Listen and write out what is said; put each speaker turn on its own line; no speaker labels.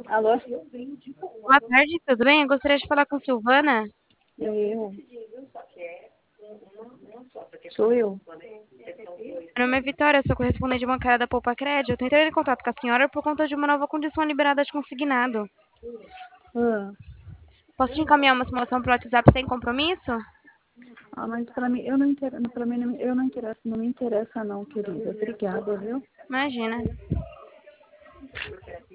Alô?
Boa tarde, tudo bem? Eu gostaria de falar com Silvana.
Eu. Sou eu.
Meu nome é Vitória, eu sou correspondente bancária da Poupa Crédito. Eu tô entrando em contato com a senhora por conta de uma nova condição liberada de consignado.
Ah,
Posso te encaminhar uma simulação pelo WhatsApp sem compromisso?
mas pra mim, eu não interesso, pra mim, eu não interesso, não me interessa não, querida. Obrigada, viu?
Imagina.